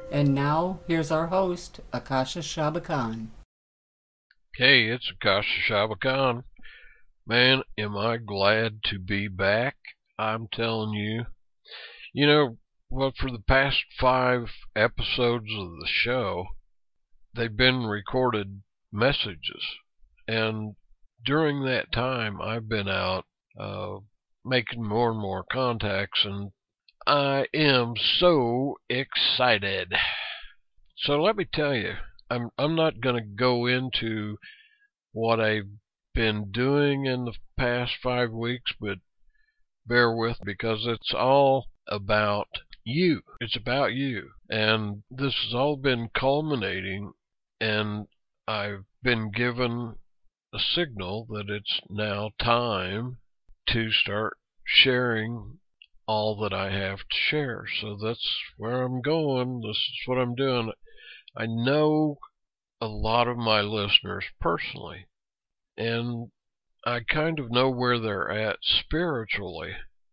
And now, here's our host, Akasha Shabakan. Hey, it's Akasha Shabakan. Man, am I glad to be back. I'm telling you. For the past 5 episodes of the show, they've been recorded messages. And during that time, I've been out making more and more contacts, and I am so excited. So let me tell you, I'm not going to go into what I've been doing in the past 5 weeks, but bear with, because it's all about you. It's about you. And this has all been culminating, and I've been given a signal that it's now time to start sharing all that I have to share. So that's where I'm going. This is what I'm doing. I know a lot of my listeners personally, and I kind of know where they're at spiritually,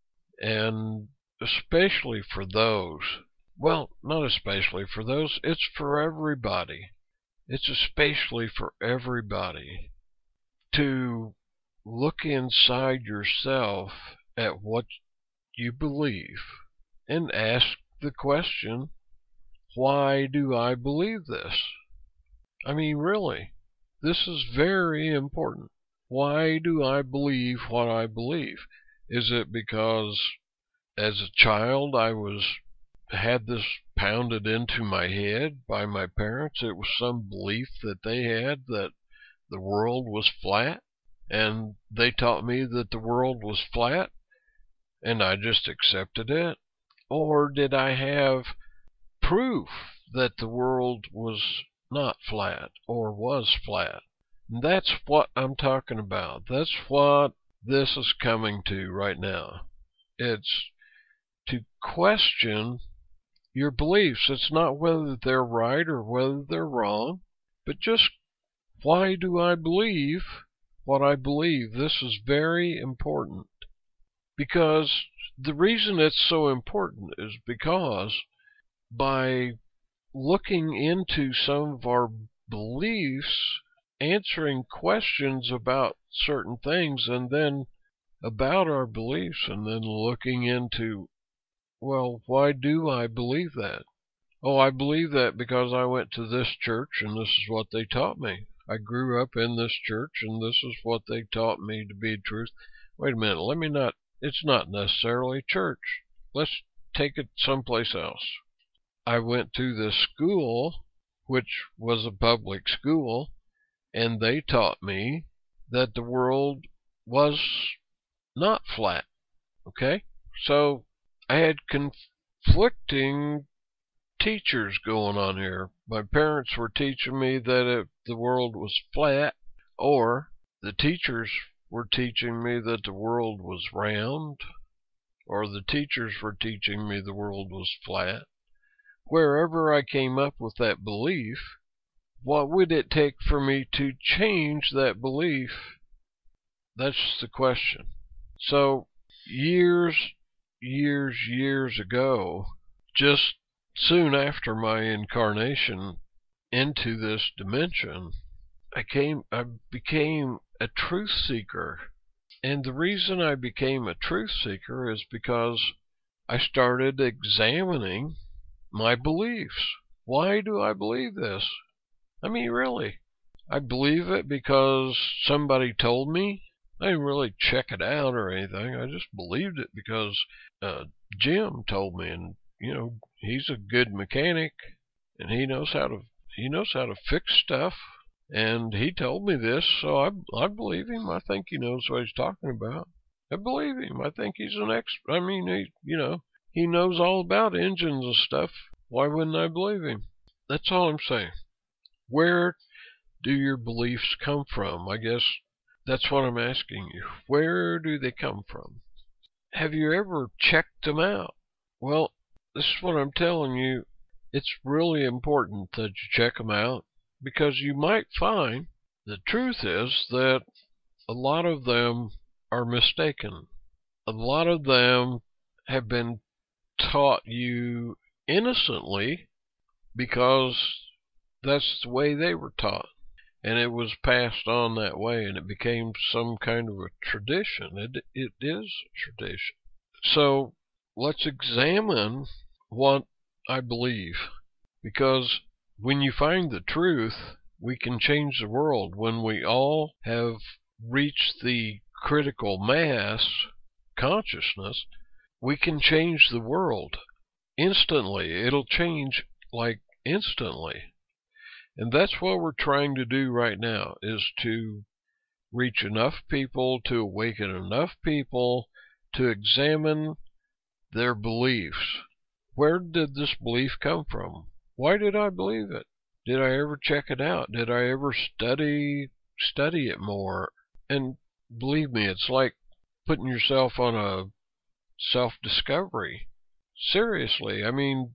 and especially for those, well, not especially for those, it's for everybody. It's especially for everybody to look inside yourself at what you believe and ask the question, why do I believe this? I mean, really, this is very important. Why do I believe what I believe? Is it because as a child I had this pounded into my head by my parents? It was some belief that they had that the world was flat, and they taught me that the world was flat, and I just accepted it? Or did I have proof that the world was not flat or was flat? And that's what I'm talking about. That's what this is coming to right now. It's to question your beliefs. It's not whether they're right or whether they're wrong, but just, why do I believe what I believe? This is very important, because the reason it's so important is because by looking into some of our beliefs, answering questions about certain things, and then about our beliefs, and then looking into, well, why do I believe that? Oh, I believe that because I went to this church and this is what they taught me. I grew up in this church and this is what they taught me to be truth. Wait a minute, it's not necessarily church. Let's take it someplace else. I went to this school, which was a public school, and they taught me that the world was not flat. Okay? So I had conflicting teachers going on here. My parents were teaching me that the world was flat, or the teachers were teaching me that the world was round, or the teachers were teaching me the world was flat. Wherever I came up with that belief, what would it take for me to change that belief? That's the question. So years ago, just soon after my incarnation into this dimension, I became a truth seeker. And the reason I became a truth seeker is because I started examining my beliefs. Why do I believe this? I mean, really, I believe it because somebody told me. I didn't really check it out or anything. I just believed it because Jim told me, and he's a good mechanic, and he knows how to fix stuff, and he told me this, so I believe him. I think he knows what he's talking about. I believe him. I think he's an expert. I mean, he knows all about engines and stuff. Why wouldn't I believe him? That's all I'm saying. Where do your beliefs come from? I guess that's what I'm asking you. Where do they come from? Have you ever checked them out? Well, this is what I'm telling you. It's really important that you check them out, because you might find the truth is that a lot of them are mistaken. A lot of them have been taught you innocently because that's the way they were taught. And it was passed on that way, and it became some kind of a tradition. It is a tradition. So let's examine what I believe, because when you find the truth, we can change the world. When we all have reached the critical mass consciousness, we can change the world instantly. It'll change like instantly. And that's what we're trying to do right now, is to reach enough people, to awaken enough people, to examine their beliefs. Where did this belief come from? Why did I believe it? Did I ever check it out? Did I ever study it more? And believe me, it's like putting yourself on a self-discovery. Seriously, I mean,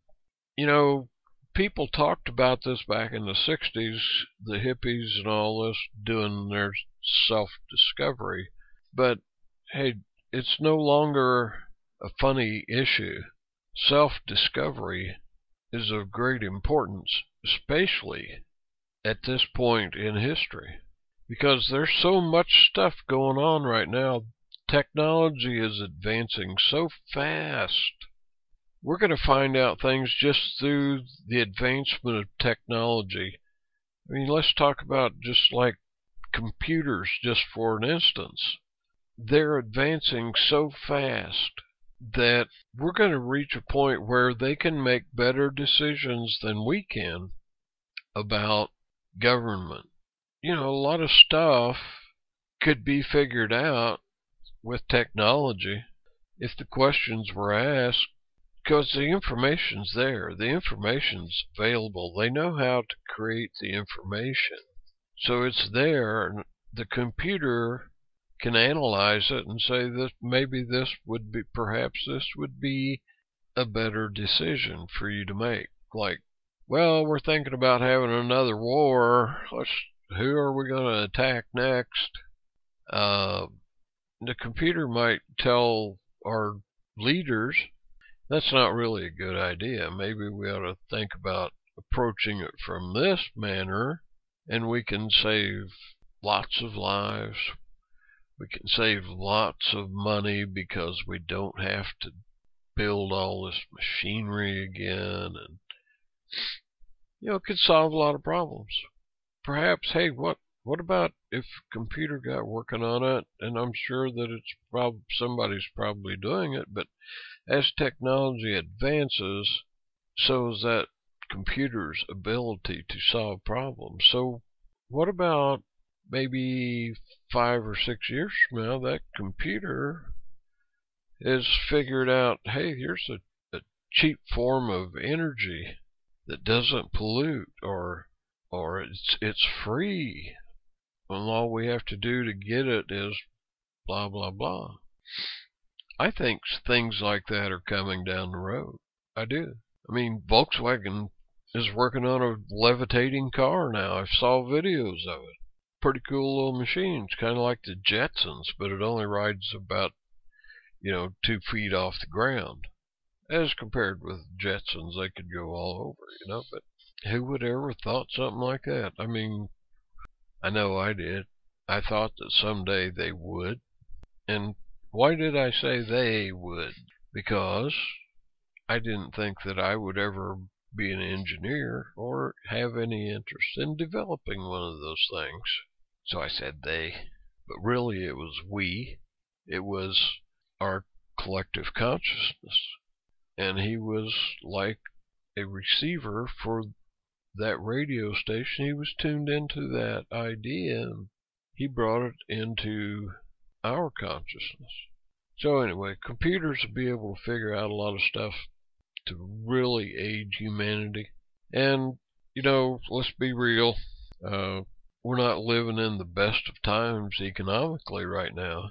people talked about this back in the 60s, the hippies and all this, doing their self-discovery. But, hey, it's no longer a funny issue. Self-discovery is of great importance, especially at this point in history, because there's so much stuff going on right now. Technology is advancing so fast. We're going to find out things just through the advancement of technology. I mean, let's talk about just like computers just for an instance. They're advancing so fast that we're going to reach a point where they can make better decisions than we can about government. A lot of stuff could be figured out with technology if the questions were asked, because the information's there. The information's available. They know how to create the information. So it's there, and the computer can analyze it and say that maybe perhaps this would be a better decision for you to make. Like, well, we're thinking about having another war. Who are we going to attack next? The computer might tell our leaders, that's not really a good idea. Maybe we ought to think about approaching it from this manner, and we can save lots of lives. We can save lots of money because we don't have to build all this machinery again, and it could solve a lot of problems. Perhaps, hey, what about if a computer got working on it? And I'm sure that somebody's probably doing it, but as technology advances, so is that computer's ability to solve problems. So what about maybe 5 or 6 years from now, that computer has figured out, hey, here's a cheap form of energy that doesn't pollute, or it's free, and all we have to do to get it is blah blah blah. I think things like that are coming down the road. I do. I mean, Volkswagen is working on a levitating car now. I saw videos of it. Pretty cool little machine. It's kind of like the Jetsons, but it only rides about 2 feet off the ground. As compared with Jetsons, they could go all over, but who would ever thought something like that? I mean, I know I did. I thought that someday they would. And why did I say they would? Because I didn't think that I would ever be an engineer or have any interest in developing one of those things. So I said they. But really it was we. It was our collective consciousness. And he was like a receiver for that radio station. He was tuned into that idea, and he brought it into our consciousness. So anyway, computers will be able to figure out a lot of stuff to really aid humanity. And, let's be real. We're not living in the best of times economically right now.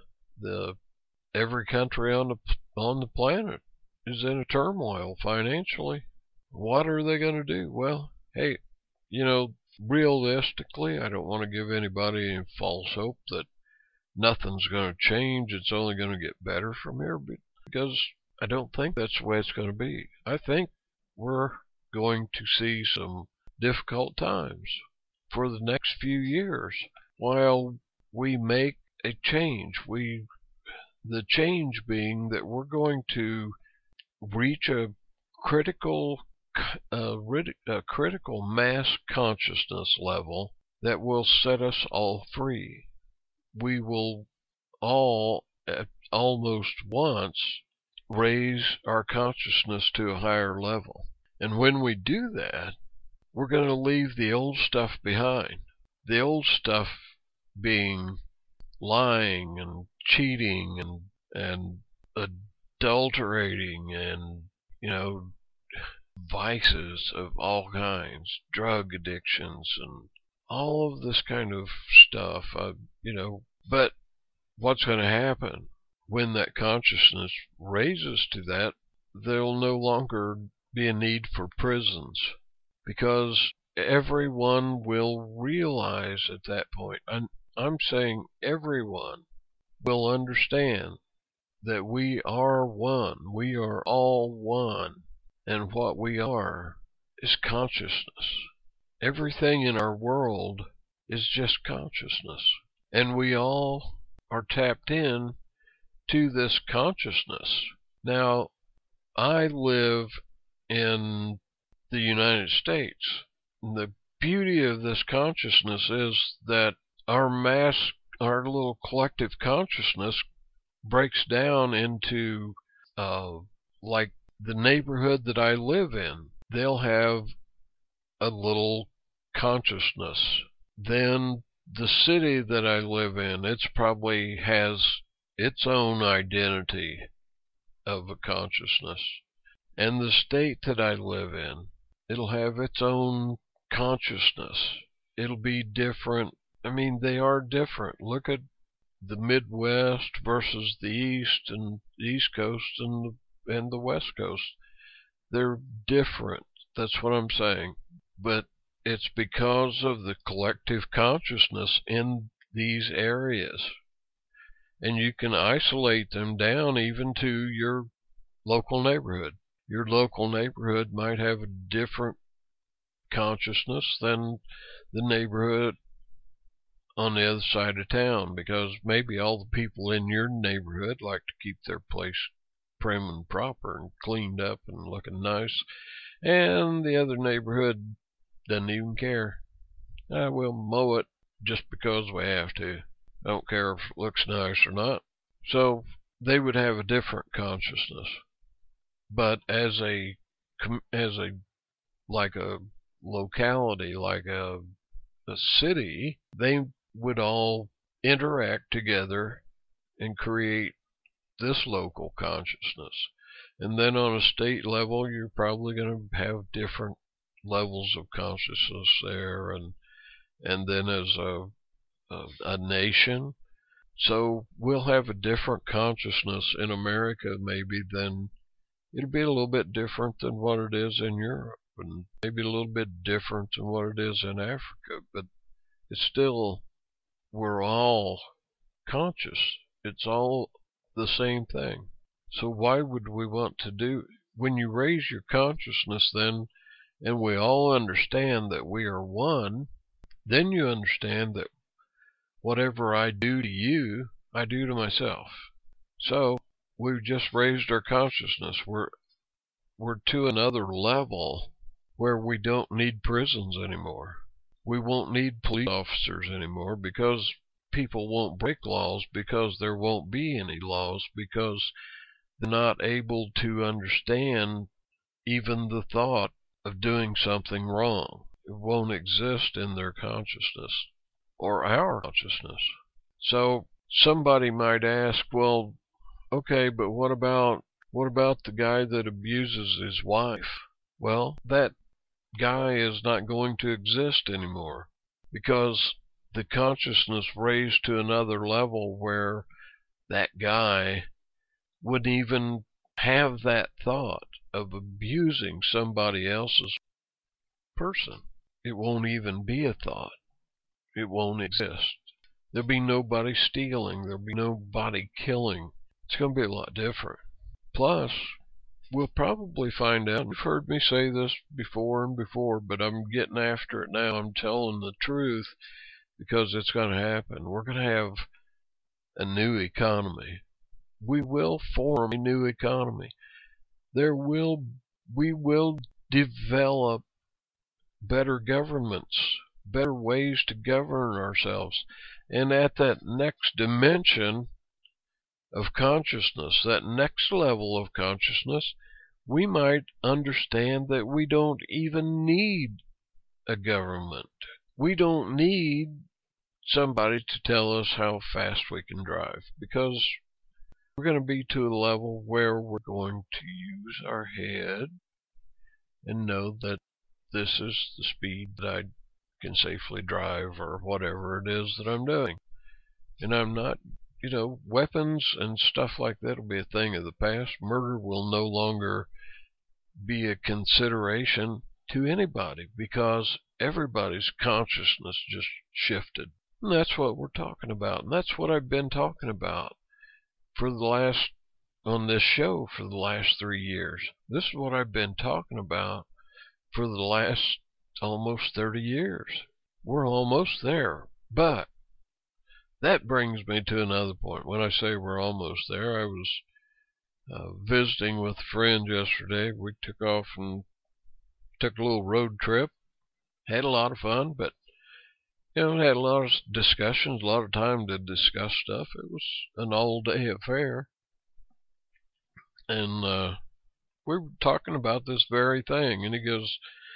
Every country on the planet is in a turmoil financially. What are they going to do? Well, hey, realistically, I don't want to give anybody any false hope that nothing's going to change. It's only going to get better from here, because I don't think that's the way it's going to be. I think we're going to see some difficult times for the next few years while we make a change. The change being that we're going to reach a critical mass consciousness level that will set us all free. We will all at almost once raise our consciousness to a higher level. And when we do that, we're going to leave the old stuff behind. The old stuff being lying and cheating and adulterating and, vices of all kinds, drug addictions and all of this kind of stuff, But what's going to happen when that consciousness raises to that? There'll no longer be a need for prisons, because everyone will realize at that point, I'm saying everyone will understand that we are one. We are all one. And what we are is consciousness. Everything in our world is just consciousness. And we all are tapped in to this consciousness. Now, I live in the United States. The beauty of this consciousness is that our little collective consciousness breaks down into, like the neighborhood that I live in. They'll have a little consciousness. Then the city that I live in, it probably has its own identity of a consciousness. And the state that I live in, it'll have its own consciousness. It'll be different. I mean, they are different. Look at the Midwest versus the East and the East Coast and the West Coast. They're different. That's what I'm saying. But it's because of the collective consciousness in these areas. And you can isolate them down even to your local neighborhood. Your local neighborhood might have a different consciousness than the neighborhood on the other side of town, because maybe all the people in your neighborhood like to keep their place prim and proper and cleaned up and looking nice, and the other neighborhood doesn't even care. We'll mow it just because we have to. I don't care if it looks nice or not. So they would have a different consciousness. But as a like a locality, like a city, they would all interact together and create this local consciousness. And then on a state level, you're probably going to have different levels of consciousness there, and then as a nation. So we'll have a different consciousness in America maybe than, it'll be a little bit different than what it is in Europe, and maybe a little bit different than what it is in Africa, but it's still, we're all conscious. It's all the same thing. So why would we want to do, when you raise your consciousness then, and we all understand that we are one, then you understand that whatever I do to you, I do to myself. So we've just raised our consciousness. We're to another level where we don't need prisons anymore. We won't need police officers anymore, because people won't break laws, because there won't be any laws, because they're not able to understand even the thought of doing something wrong. It won't exist in their consciousness or our consciousness. So somebody might ask, well, okay, but what about the guy that abuses his wife? Well, that guy is not going to exist anymore, because the consciousness raised to another level where that guy wouldn't even have that thought of abusing somebody else's person. It won't even be a thought. It won't exist. There'll be nobody stealing. There'll be nobody killing. It's going to be a lot different. Plus, we'll probably find out. You've heard me say this before and before, but I'm getting after it now. I'm telling the truth because it's going to happen. We're going to have a new economy. We will form a new economy. We will develop better governments, better ways to govern ourselves. And at that next dimension of consciousness, that next level of consciousness, we might understand that we don't even need a government. We don't need somebody to tell us how fast we can drive, because we're going to be to a level where we're going to use our head and know that this is the speed that I can safely drive, or whatever it is that I'm doing. And I'm not, weapons and stuff like that will be a thing of the past. Murder will no longer be a consideration to anybody because everybody's consciousness just shifted. And that's what we're talking about. And that's what I've been talking about on this show for the last 3 years. This is what I've been talking about for the last almost 30 years. We're almost there. But that brings me to another point. When I say we're almost there, I was visiting with a friend yesterday. We took off and took a little road trip. Had a lot of fun, but had a lot of discussions, a lot of time to discuss stuff. It was an all-day affair. And we were talking about this very thing. And he goes,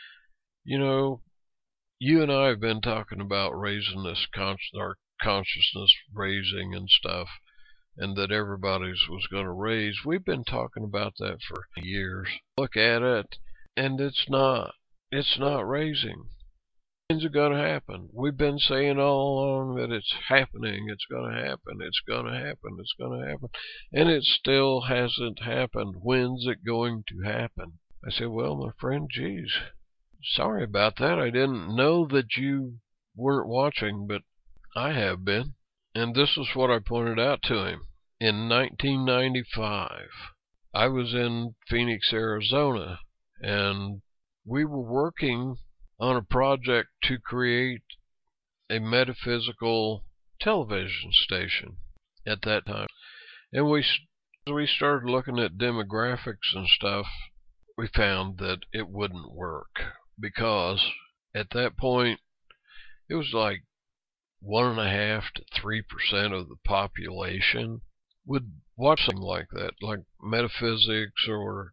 you and I have been talking about raising this our consciousness raising and stuff, and that everybody's was going to raise. We've been talking about that for years. Look at it, and it's not raising. Things are going to happen. We've been saying all along that it's happening. It's going to happen. It's going to happen. It's going to happen. And it still hasn't happened. When's it going to happen? I said, well, my friend, geez, sorry about that. I didn't know that you weren't watching, but I have been. And this is what I pointed out to him. In 1995, I was in Phoenix, Arizona, and we were working on a project to create a metaphysical television station at that time. And we started looking at demographics and stuff. We found that it wouldn't work because at that point it was like 1.5% to 3% of the population would watch something like that, like metaphysics or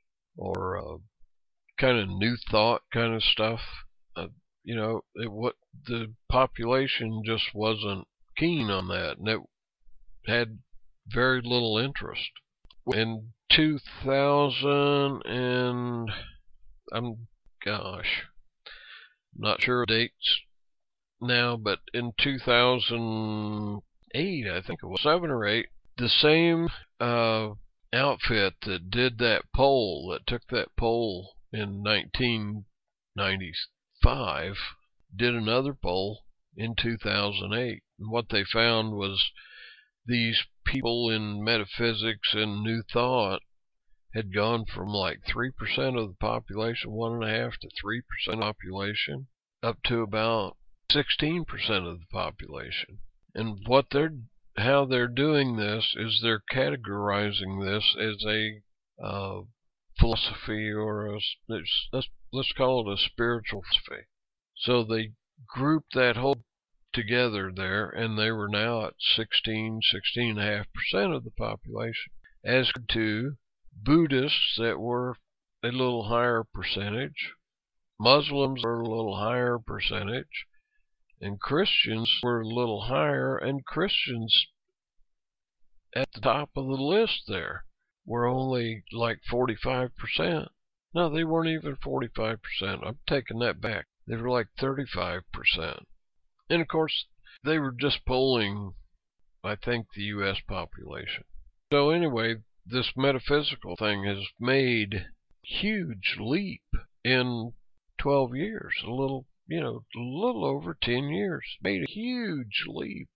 kind of new thought kind of stuff. The population just wasn't keen on that, and it had very little interest. In 2000 and I'm not sure of dates now, but in 2008, I think it was 7 or 8, the same outfit that did that poll, that took that poll in 1995, did another poll in 2008. And what they found was these people in metaphysics and new thought had gone from like 3% of the population, 1.5% to 3% population, up to about 16% of the population. And how they're doing this is they're categorizing this as a philosophy, or let's call it a spiritual philosophy. So they grouped that whole together there, and they were now at 16.5% of the population, as to Buddhists that were a little higher percentage, Muslims were a little higher percentage, and Christians were a little higher, and Christians at the top of the list there were only like 45%. No, they weren't even 45%. I'm taking that back. They were like 35%. And of course, they were just polling, I think, the U.S. population. So anyway, this metaphysical thing has made a huge leap in 12 years, a little over 10 years. Made a huge leap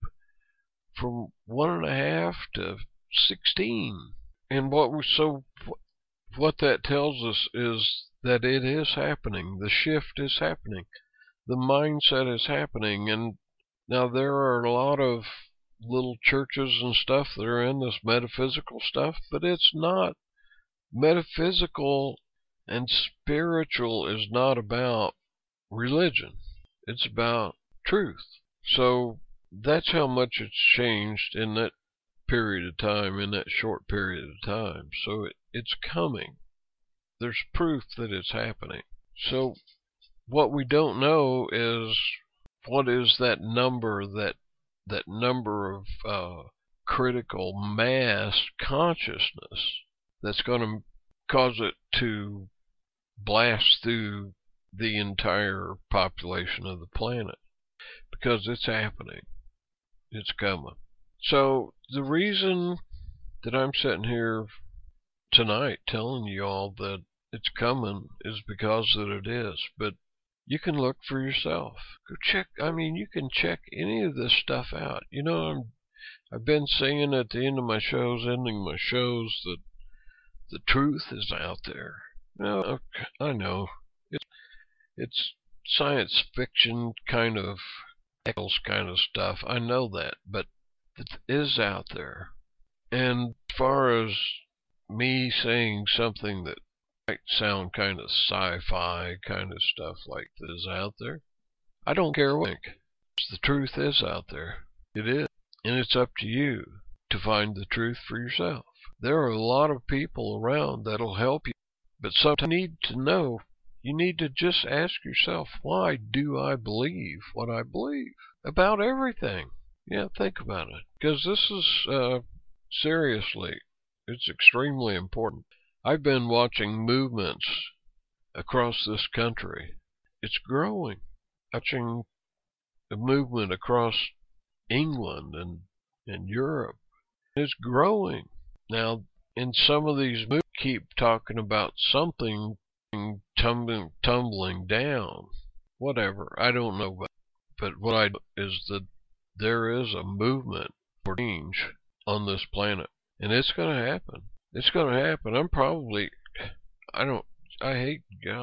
from 1.5 to 16. And what that tells us is that it is happening. The shift is happening. The mindset is happening. And now there are a lot of little churches and stuff that are in this metaphysical stuff, but it's not metaphysical, and spiritual is not about religion. It's about truth. So that's how much it's changed in that period of time, in that short period of time. So it's coming. There's proof that it's happening. So what we don't know is what is that number, that number of critical mass consciousness that's going to cause it to blast through the entire population of the planet, because it's happening. It's coming. So the reason that I'm sitting here tonight telling you all that it's coming is because that it is. But you can look for yourself. Go check. I mean, you can check any of this stuff out. You know, I've been saying at the end of my shows, ending my shows, that the truth is out there. No, I know. It's science fiction kind of stuff. I know that, but it is out there. And as far as me saying something that might sound kind of sci-fi kind of stuff like this out there, I don't care what you think. The truth is out there. It is. And it's up to you to find the truth for yourself. There are a lot of people around that'll help you, but sometimes you need to know. You need to just ask yourself, why do I believe what I believe about everything? Yeah, think about it. Because this is, seriously, it's extremely important. I've been watching movements across this country. It's growing. Watching the movement across England and Europe. It's growing. Now, in some of these movements, keep talking about something tumbling down. Whatever. I don't know. But what I know is that there is a movement for change on this planet. And it's going to happen. It's going to happen. I hate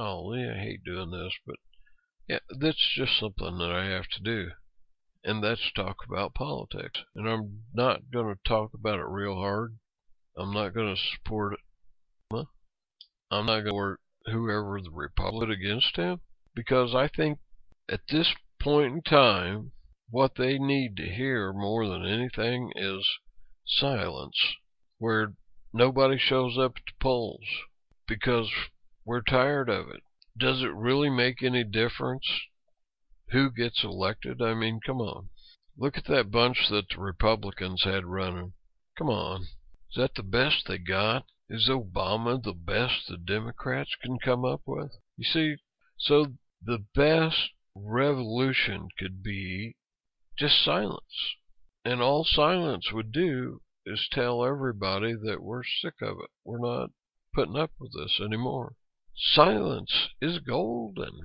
doing this, but yeah, that's just something that I have to do. And that's talk about politics. And I'm not going to talk about it real hard. I'm not going to support it. I'm not going to support whoever the Republican against him, because I think at this point in time, what they need to hear more than anything is silence, where nobody shows up at the polls, because we're tired of it. Does it really make any difference who gets elected? I mean, come on. Look at that bunch that the Republicans had running. Come on. Is that the best they got? Is Obama the best the Democrats can come up with? You see, so the best revolution could be just silence. And all silence would do is tell everybody that we're sick of it. We're not putting up with this anymore. Silence is golden.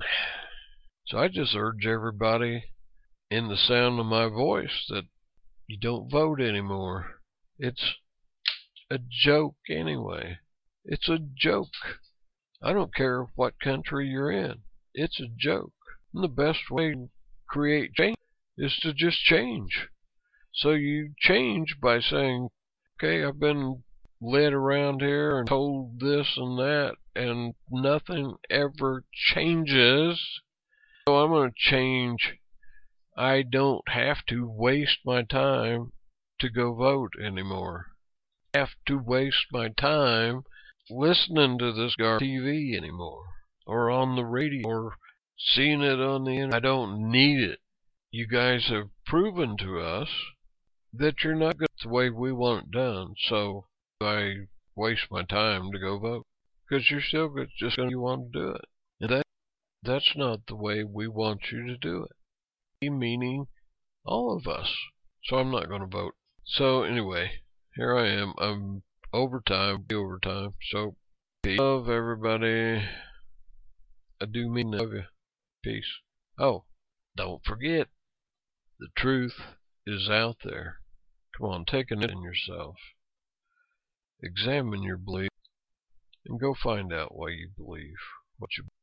So I just urge everybody in the sound of my voice that you don't vote anymore. It's a joke anyway. It's a joke. I don't care what country you're in. It's a joke. And the best way to create change is to just change. So you change by saying, okay, I've been led around here and told this and that, and nothing ever changes. So I'm going to change. I don't have to waste my time to go vote anymore. I have to waste my time listening to this TV anymore, or on the radio, or seeing it on the internet. I don't need it. You guys have proven to us that you're not good the way we want it done, so I waste my time to go vote, because you're still just going to want to do it. And that's not the way we want you to do it. Meaning all of us. So I'm not going to vote. So anyway, here I am. I'm overtime. So peace. Love everybody. I do mean love you. Peace. Oh, don't forget, the truth is out there. Come on, take a minute in yourself. Examine your belief. and go find out why you believe what you